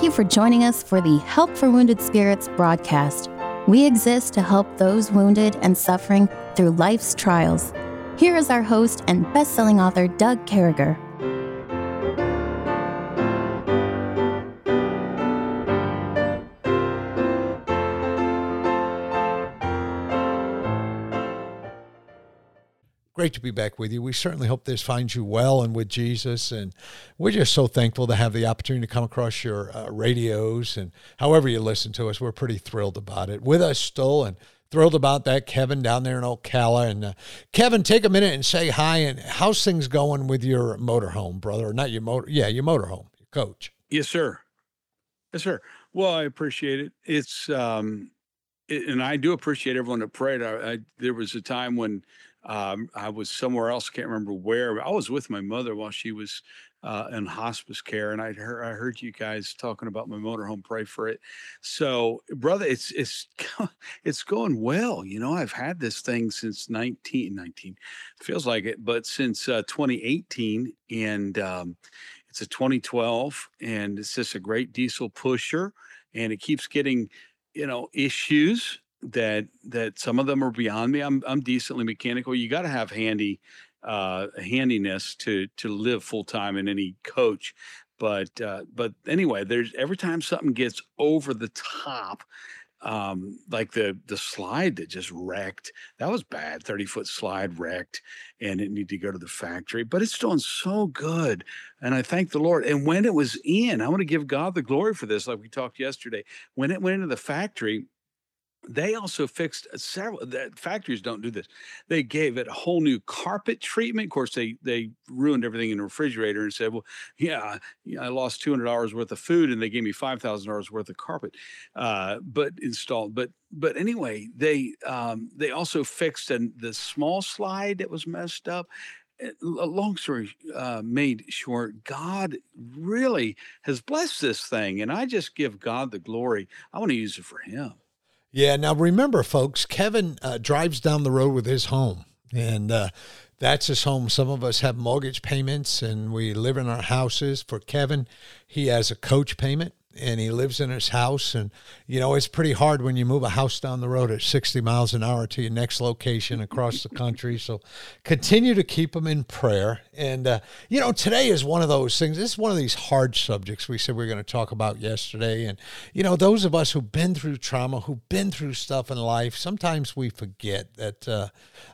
you for joining us for the Help for Wounded Spirits broadcast. We exist to help those wounded and suffering through life's trials. Here is our host and best-selling author, Doug Carriger. Great to be back with you. We certainly hope this finds you well and with Jesus. And we're just so thankful to have the opportunity to come across your radios and however you listen to us. We're pretty thrilled about it. With us still and thrilled about that, Kevin down there in Ocala. And Kevin, take a minute and say hi. And how's things going with your motorhome, brother? Not your your motorhome, your coach. Yes, sir. Yes, sir. Well, I appreciate it. It's and I do appreciate everyone that prayed. There was a time when I was somewhere else. I can't remember where. I was with my mother while she was in hospice care, and I heard you guys talking about my motorhome. Pray for it. So, brother, it's it's going well. You know, I've had this thing since 19 feels like it, but since 2018, and it's a 2012, and it's just a great diesel pusher, and it keeps getting issues that some of them are beyond me. I'm decently mechanical. You got to have handiness to live full time in any coach. But anyway, there's every time something gets over the top, like the slide that just wrecked. That was bad. 30-foot slide wrecked, and it needed to go to the factory. But it's doing so good, and I thank the Lord. And when it was in, I want to give God the glory for this, like we talked yesterday. When it went into the factory, they also fixed several. The factories don't do this. They gave it a whole new carpet treatment. Of course, they ruined everything in the refrigerator and said, "Well, yeah, I lost $200 worth of food, and they gave me $5,000 worth of carpet, but installed." But anyway, they also fixed the small slide that was messed up. Long story made short, God really has blessed this thing, and I just give God the glory. I want to use it for Him. Yeah. Now, remember, folks, Kevin drives down the road with his home, and that's his home. Some of us have mortgage payments, and we live in our houses. For Kevin, he has a coach payment, and he lives in his house. And, it's pretty hard when you move a house down the road at 60 miles an hour to your next location across the country. So continue to keep him in prayer. And, today is one of those things. This is one of these hard subjects we said we were going to talk about yesterday. And, those of us who've been through trauma, who've been through stuff in life, sometimes we forget that, to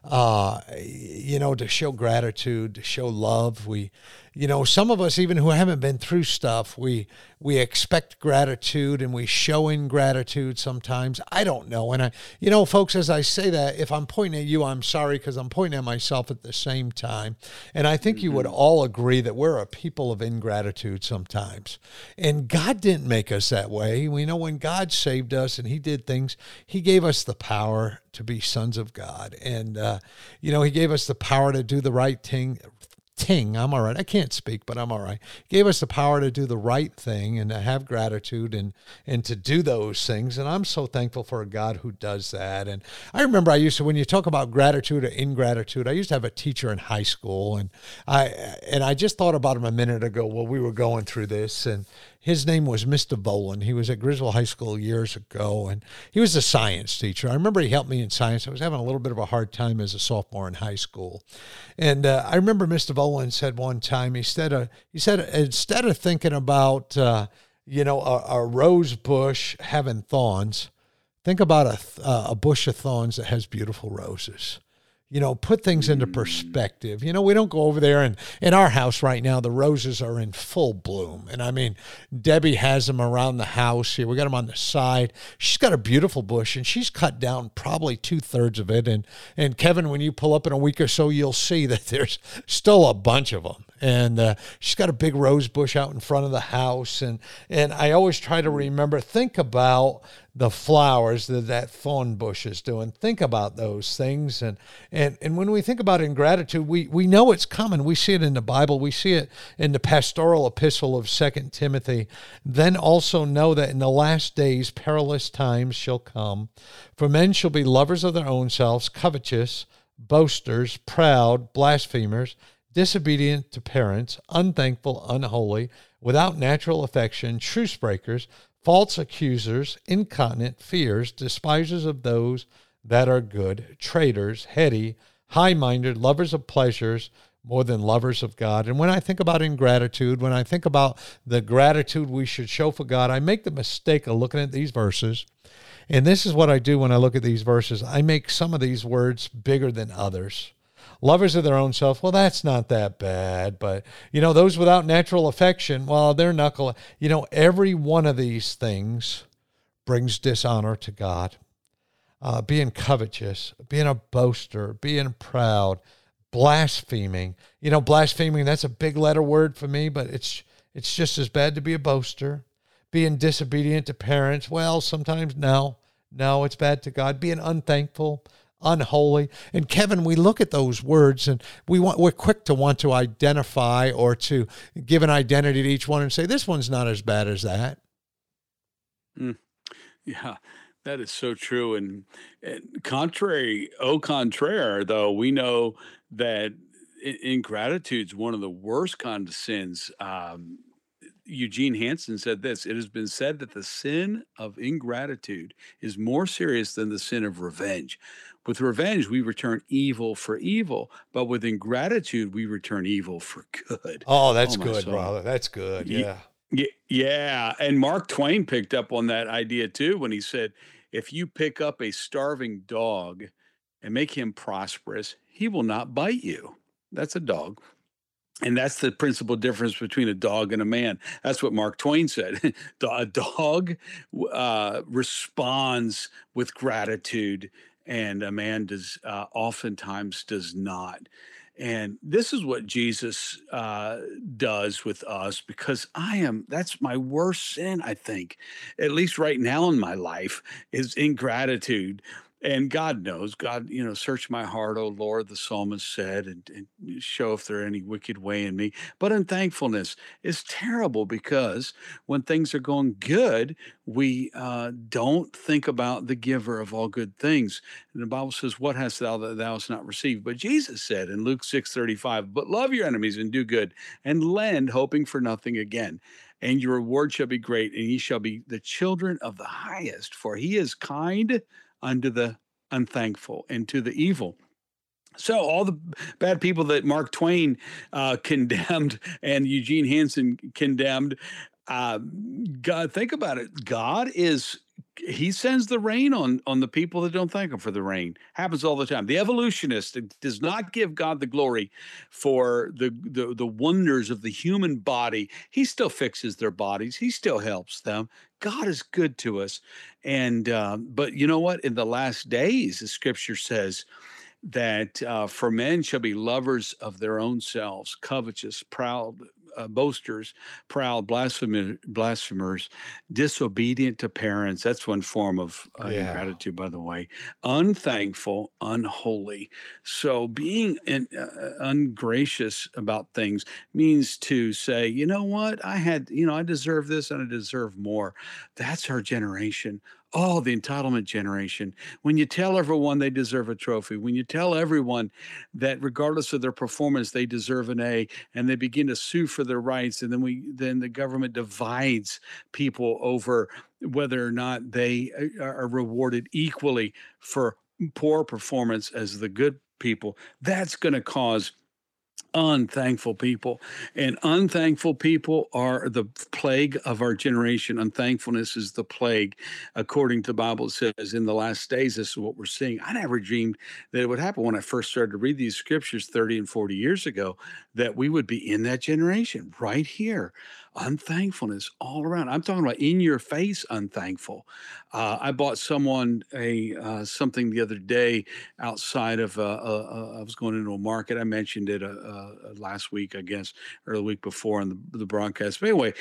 show gratitude, to show love. Some of us, even who haven't been through stuff, we expect gratitude and we show ingratitude sometimes. I don't know. And folks, as I say that, if I'm pointing at you, I'm sorry, because I'm pointing at myself at the same time. And I think you would all agree that we're a people of ingratitude sometimes. And God didn't make us that way. We know when God saved us and He did things, He gave us the power to be sons of God. And, He gave us the power to do the right thing. I'm all right. I can't speak, but I'm all right. He gave us the power to do the right thing and to have gratitude and to do those things. And I'm so thankful for a God who does that. And I remember when you talk about gratitude or ingratitude, I used to have a teacher in high school, and I just thought about him a minute ago while we were going through this. And his name was Mr. Boland. He was at Griswold High School years ago, and he was a science teacher. I remember he helped me in science. I was having a little bit of a hard time as a sophomore in high school. And I remember Mr. Boland said one time, he said, instead of thinking about, a rose bush having thorns, think about a bush of thorns that has beautiful roses. Put things into perspective. We don't go over there, and in our house right now, the roses are in full bloom. And I mean, Debbie has them around the house here. We got them on the side. She's got a beautiful bush, and she's cut down probably 2/3 of it. And Kevin, when you pull up in a week or so, you'll see that there's still a bunch of them. And she's got a big rose bush out in front of the house. And I always try to remember, think about the flowers that thorn bush is doing. Think about those things. And when we think about ingratitude, we know it's coming. We see it in the Bible. We see it in the pastoral epistle of 2 Timothy. Then also know that in the last days perilous times shall come. For men shall be lovers of their own selves, covetous, boasters, proud, blasphemers, disobedient to parents, unthankful, unholy, without natural affection, truce breakers, false accusers, incontinent, fears, despisers of those that are good, traitors, heady, high-minded, lovers of pleasures more than lovers of God. And when I think about ingratitude, when I think about the gratitude we should show for God, I make the mistake of looking at these verses. And this is what I do when I look at these verses. I make some of these words bigger than others. Lovers of their own self, well, that's not that bad. But, those without natural affection, well, they're knuckle. Every one of these things brings dishonor to God. Being covetous, being a boaster, being proud, blaspheming. Blaspheming, that's a big letter word for me, but it's just as bad to be a boaster. Being disobedient to parents, well, sometimes no, it's bad to God. Being unthankful, unholy. And Kevin, we look at those words and we're quick to want to identify or to give an identity to each one and say, this one's not as bad as that. Yeah, that is so true. And au contraire, though, we know that ingratitude is one of the worst kinds of sins. Eugene Hansen said this: "It has been said that the sin of ingratitude is more serious than the sin of revenge. With revenge, we return evil for evil, but with ingratitude, we return evil for good." Oh, that's Oh, my good, soul. brother. That's good. Yeah. Yeah. And Mark Twain picked up on that idea too when he said, if you pick up a starving dog and make him prosperous, he will not bite you. That's a dog. And that's the principal difference between a dog and a man. That's what Mark Twain said. A dog responds with gratitude, and a man oftentimes does not. And this is what Jesus does with us, because that's my worst sin, I think, at least right now in my life, is ingratitude. And God knows, God, search my heart, O Lord, the psalmist said, and show if there any wicked way in me. But unthankfulness is terrible, because when things are going good, we don't think about the giver of all good things. And the Bible says, what hast thou that thou hast not received? But Jesus said in Luke 6:35, but love your enemies and do good and lend, hoping for nothing again. And your reward shall be great, and ye shall be the children of the highest, for he is kind unto the unthankful and to the evil. So all the bad people that Mark Twain condemned and Eugene Hansen condemned, God, think about it. He sends the rain on the people that don't thank him for the rain. Happens all the time. The evolutionist does not give God the glory for the wonders of the human body. He still fixes their bodies. He still helps them. God is good to us. And but you know what? In the last days, the scripture says that for men shall be lovers of their own selves, covetous, proud, boasters, proud, blasphemers, disobedient to parents. That's one form of ingratitude, by the way. Unthankful, unholy. So being ungracious about things means to say, you know what, I deserve this and I deserve more. That's our generation. Oh, the entitlement generation. When you tell everyone they deserve a trophy, when you tell everyone that regardless of their performance, they deserve an A, and they begin to sue for their rights, and then the government divides people over whether or not they are rewarded equally for poor performance as the good people, that's going to cause unthankful people. And unthankful people are the plague of our generation. Unthankfulness is the plague. According to the Bible, it says in the last days, this is what we're seeing. I never dreamed that it would happen when I first started to read these scriptures 30 and 40 years ago, that we would be in that generation right here. Unthankfulness all around. I'm talking about in your face unthankful. I bought someone something the other day outside of I was going into a market. I mentioned it last week, I guess, or the week before in the broadcast. But anyway,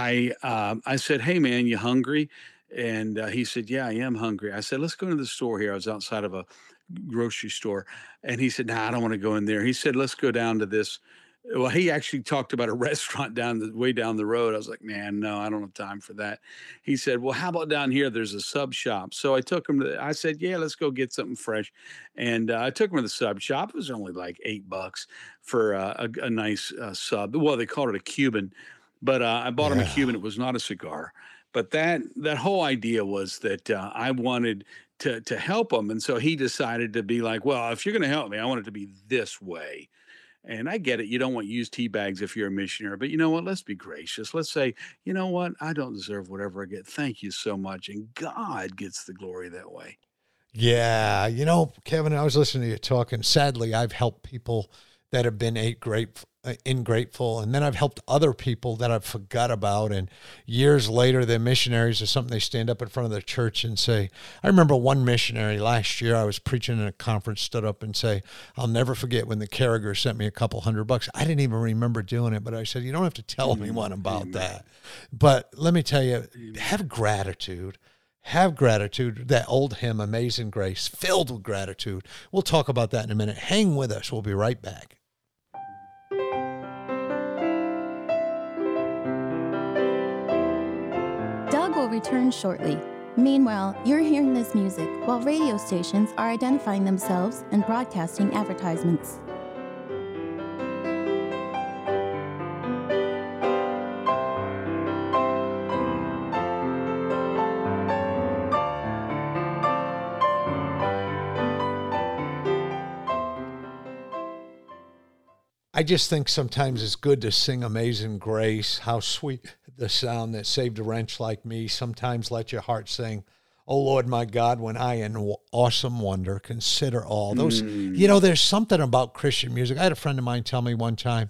I said, "Hey man, you hungry?" And he said, "Yeah, I am hungry." I said, "Let's go into the store here." I was outside of a grocery store, and he said, "Nah, I don't want to go in there." He said, "Let's go down to this Well, he actually talked about a restaurant way down the road. I was like, man, no, I don't have time for that. He said, well, how about down here? There's a sub shop. So I took him I said, yeah, let's go get something fresh. And I took him to the sub shop. It was only like $8 for a nice sub. Well, they called it a Cuban, but I bought him a Yeah. Cuban. It was not a cigar. But that whole idea was that I wanted to help him. And so he decided to be like, well, if you're going to help me, I want it to be this way. And I get it. You don't want used tea bags if you're a missionary, but you know what? Let's be gracious. Let's say, you know what? I don't deserve whatever I get. Thank you so much. And God gets the glory that way. Yeah, Kevin, I was listening to you talk, and sadly, I've helped people that have been ingrateful, and then I've helped other people that I've forgot about, and years later, they're missionaries or something. They stand up in front of the church and say, I remember one missionary last year, I was preaching in a conference, stood up and say, I'll never forget when the Carragher sent me a couple $100. I didn't even remember doing it, but I said, you don't have to tell anyone about that. But let me tell you, have gratitude. Have gratitude. That old hymn, Amazing Grace, filled with gratitude. We'll talk about that in a minute. Hang with us. We'll be right back. Doug will return shortly. Meanwhile, you're hearing this music while radio stations are identifying themselves and broadcasting advertisements. I just think sometimes it's good to sing Amazing Grace, how sweet the sound that saved a wretch like me. Sometimes let your heart sing, oh Lord, my God, when I in awesome wonder consider all. Those, there's something about Christian music. I had a friend of mine tell me one time,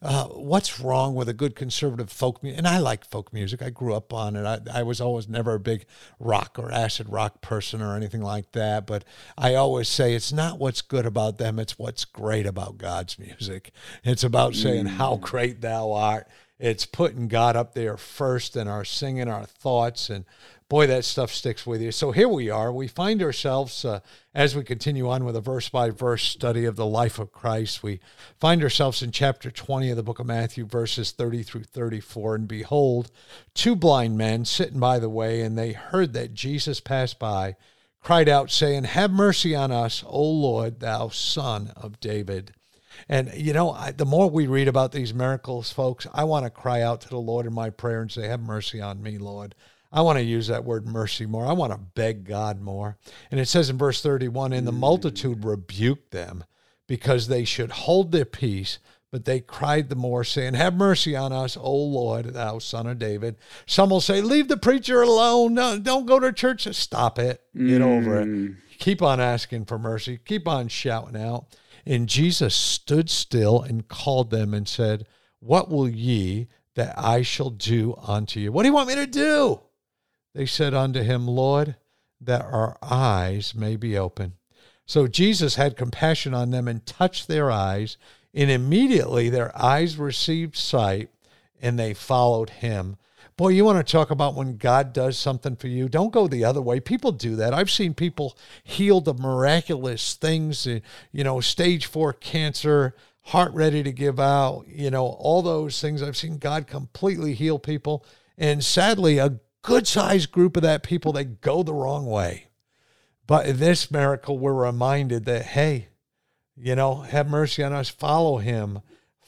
what's wrong with a good conservative folk music? And I like folk music. I grew up on it. I was always never a big rock or acid rock person or anything like that. But I always say it's not what's good about them. It's what's great about God's music. It's about saying how great thou art. It's putting God up there first in our singing, our thoughts, and boy, that stuff sticks with you. So here we are. We find ourselves, as we continue on with a verse-by-verse study of the life of Christ, we find ourselves in chapter 20 of the book of Matthew, verses 30 through 34. And behold, two blind men sitting by the way, and they heard that Jesus passed by, cried out, saying, have mercy on us, O Lord, thou Son of David. And, the more we read about these miracles, folks, I want to cry out to the Lord in my prayer and say, have mercy on me, Lord. I want to use that word mercy more. I want to beg God more. And it says in verse 31, and the multitude rebuked them because they should hold their peace, but they cried the more, saying, have mercy on us, O Lord, thou Son of David. Some will say, leave the preacher alone. No, don't go to church. Stop it. Get over it. Keep on asking for mercy. Keep on shouting out. And Jesus stood still and called them and said, what will ye that I shall do unto you? What do you want me to do? They said unto him, Lord, that our eyes may be open. So Jesus had compassion on them and touched their eyes, and immediately their eyes received sight, and they followed him. Boy, you want to talk about when God does something for you? Don't go the other way. People do that. I've seen people healed of miraculous things, stage 4 cancer, heart ready to give out, all those things. I've seen God completely heal people. And sadly, a good-sized group of that people, they go the wrong way. But in this miracle, we're reminded that, hey, have mercy on us, follow him,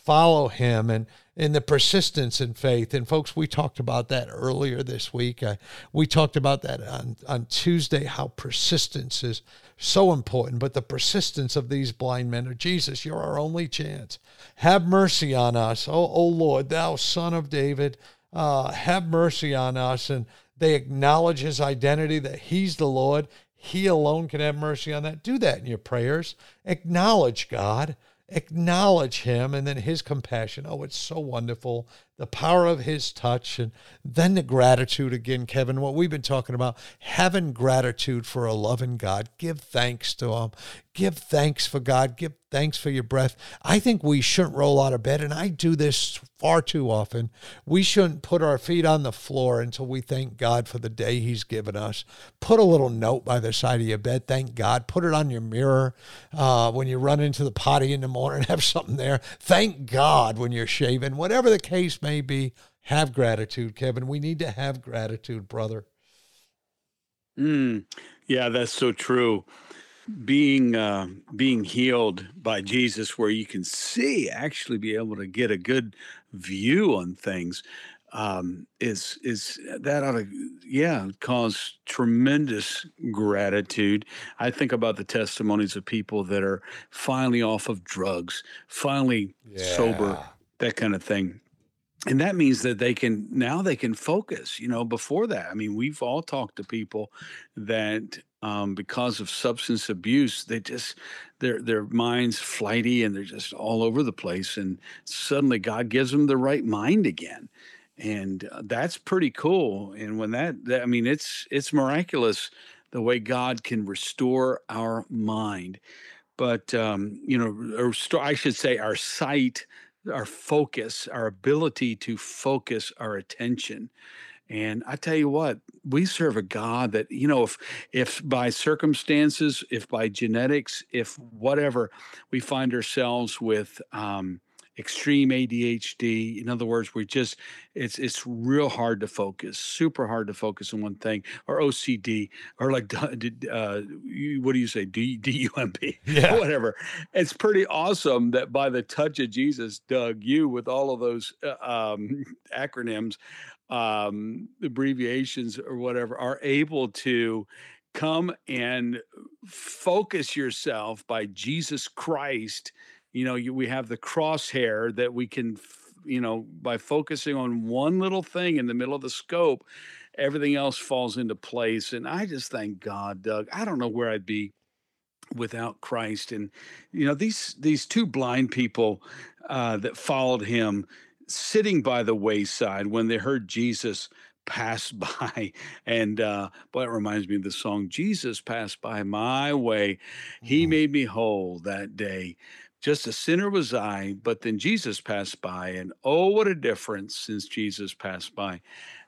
and the persistence in faith. And folks, we talked about that earlier this week. We talked about that on Tuesday, how persistence is so important. But the persistence of these blind men, Jesus, you're our only chance. Have mercy on us, O Lord, thou Son of David. Have mercy on us. And they acknowledge his identity, that he's the Lord. He alone can have mercy on that. Do that in your prayers. Acknowledge God. Acknowledge him, and then his compassion. Oh, it's so wonderful. The power of his touch, and then the gratitude again, Kevin, what we've been talking about, having gratitude for a loving God. Give thanks to him. give thanks for God, give thanks for your breath. I think we shouldn't roll out of bed, and I do this far too often. We shouldn't put our feet on the floor until we thank God for the day he's given us. Put a little note by the side of your bed, thank God. Put it on your mirror when you run into the potty in the morning, have something there. Thank God when you're shaving. Whatever the case may be, have gratitude, Kevin. We need to have gratitude, brother. Mm, yeah, that's so true. Being healed by Jesus, where you can see, actually be able to get a good view on things, is that ought to, yeah, cause tremendous gratitude. I think about the testimonies of people that are finally off of drugs, finally sober, Yeah. that kind of thing. And that means that they can focus. Before that, I mean, we've all talked to people that, because of substance abuse, their minds flighty and they're just all over the place, and suddenly God gives them the right mind again. And that's pretty cool. And when I mean, it's miraculous the way God can restore our mind. But, or I should say, our sight, our focus, our ability to focus our attention. And I tell you what, we serve a God that, if by circumstances, if by genetics, if whatever, we find ourselves with extreme ADHD. In other words, it's real hard to focus, super hard to focus on one thing, or OCD, or like what do you say, DUMB, Yeah. whatever. It's pretty awesome that by the touch of Jesus, Doug, you with all of those acronyms, abbreviations or whatever, are able to come and focus yourself by Jesus Christ. We have the crosshair that we can, by focusing on one little thing in the middle of the scope, everything else falls into place. And I just thank God, Doug. I don't know where I'd be without Christ. And these two blind people that followed him, sitting by the wayside when they heard Jesus pass by, and boy, it reminds me of the song, Jesus passed by my way, he Mm. made me whole that day. Just a sinner was I, but then Jesus passed by, and oh, what a difference since Jesus passed by.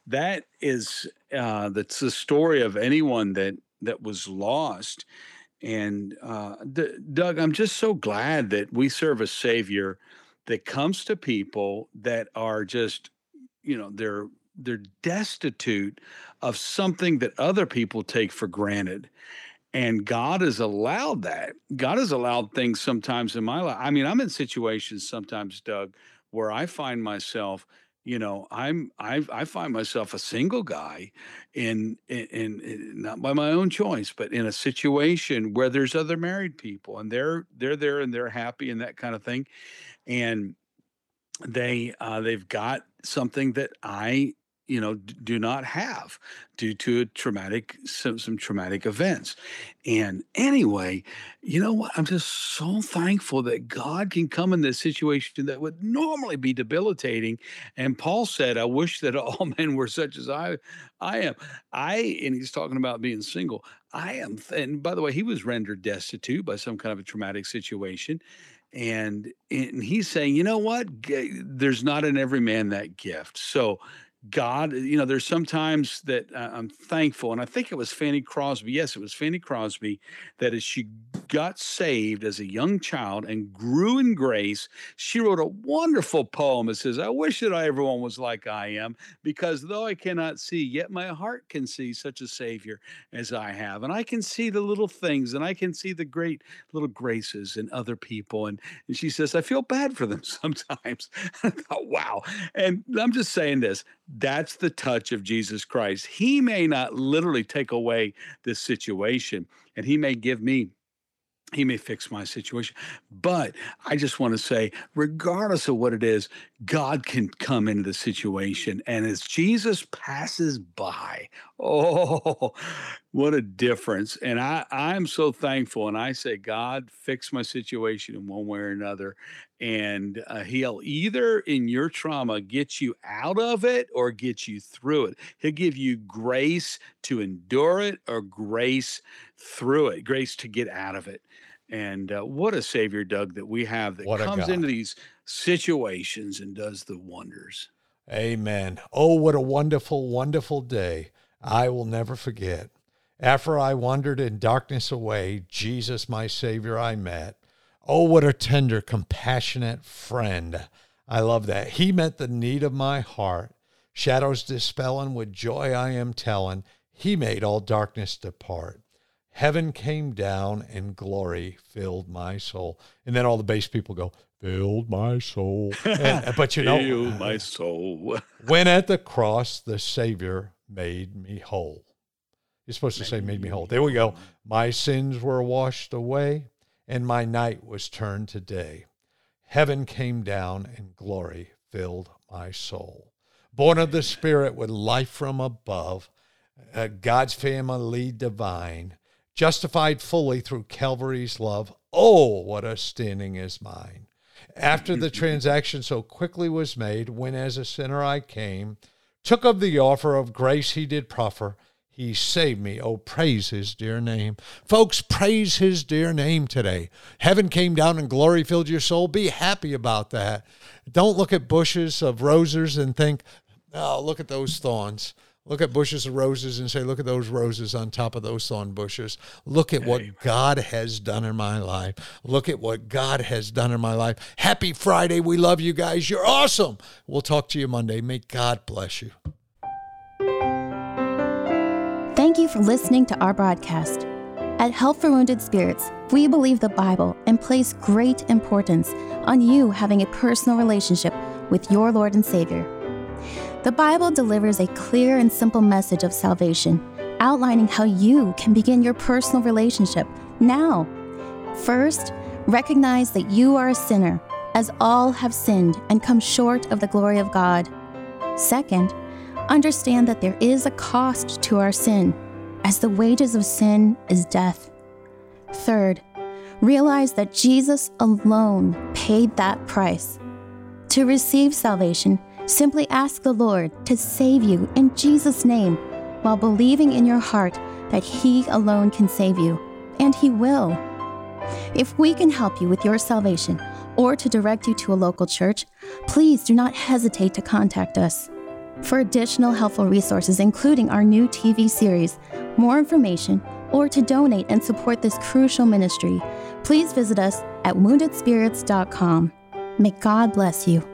That's the story of anyone that was lost. And Doug, I'm just so glad that we serve a Savior that comes to people that are just, they're destitute of something that other people take for granted. And God has allowed that. God has allowed things sometimes in my life. I mean, I'm in situations sometimes, Doug, where I find myself, I find myself a single guy not by my own choice, but in a situation where there's other married people, and they're there and they're happy and that kind of thing. And they've got something that I, do not have, due to some traumatic events. And anyway, you know what? I'm just so thankful that God can come in this situation that would normally be debilitating. And Paul said, "I wish that all men were such as I am." And he's talking about being single. And by the way, he was rendered destitute by some kind of a traumatic situation. And he's saying, you know what? There's not in every man that gift. So God, there's sometimes that I'm thankful. And I think it was Fanny Crosby. Yes, it was Fanny Crosby, that as she got saved as a young child and grew in grace, she wrote a wonderful poem. It says, "I wish that everyone was like I am, because though I cannot see, yet my heart can see such a Savior as I have. And I can see the little things, and I can see the great little graces in other people." And she says, "I feel bad for them sometimes." I thought, wow. And I'm just saying this, that's the touch of Jesus Christ. He may not literally take away this situation, and he may fix my situation. But I just want to say, regardless of what it is, God can come into the situation. And as Jesus passes by, oh, what a difference. And I'm so thankful. And I say, God, fix my situation in one way or another. And he'll either in your trauma get you out of it or get you through it. He'll give you grace to endure it, or grace through it, grace to get out of it. And what a Savior, Doug, that we have that What a comes God. into these situations and does the wonders. Amen. Oh, what a wonderful, wonderful day. I will never forget. After I wandered in darkness away, Jesus, my Savior, I met. Oh, what a tender, compassionate friend. I love that. He met the need of my heart. Shadows dispelling, with joy I am telling, he made all darkness depart. Heaven came down and glory filled my soul. And then all the bass people go, filled my soul. But you know, Filled my soul. when at the cross the Savior made me whole. You're supposed to say made me whole. There we go. My sins were washed away and my night was turned to day. Heaven came down and glory filled my soul. Born of the Spirit with life from above, God's family divine, justified fully through Calvary's love. Oh, what a standing is mine. After the transaction so quickly was made, when as a sinner I came, took of the offer of grace he did proffer, he saved me. Oh, praise his dear name. Folks, praise his dear name today. Heaven came down and glory filled your soul. Be happy about that. Don't look at bushes of roses and think, oh, look at those thorns. Look at bushes of roses and say, look at those roses on top of those thorn bushes. Look at what God has done in my life. Look at what God has done in my life. Happy Friday. We love you guys. You're awesome. We'll talk to you Monday. May God bless you. Thank you for listening to our broadcast. At Help for Wounded Spirits, we believe the Bible and place great importance on you having a personal relationship with your Lord and Savior. The Bible delivers a clear and simple message of salvation, outlining how you can begin your personal relationship now. First, recognize that you are a sinner, as all have sinned and come short of the glory of God. Second, understand that there is a cost to our sin, as the wages of sin is death. Third, realize that Jesus alone paid that price. To receive salvation, simply ask the Lord to save you in Jesus' name while believing in your heart that He alone can save you, and He will. If we can help you with your salvation or to direct you to a local church, please do not hesitate to contact us. For additional helpful resources, including our new TV series, more information, or to donate and support this crucial ministry, please visit us at woundedspirits.com. May God bless you.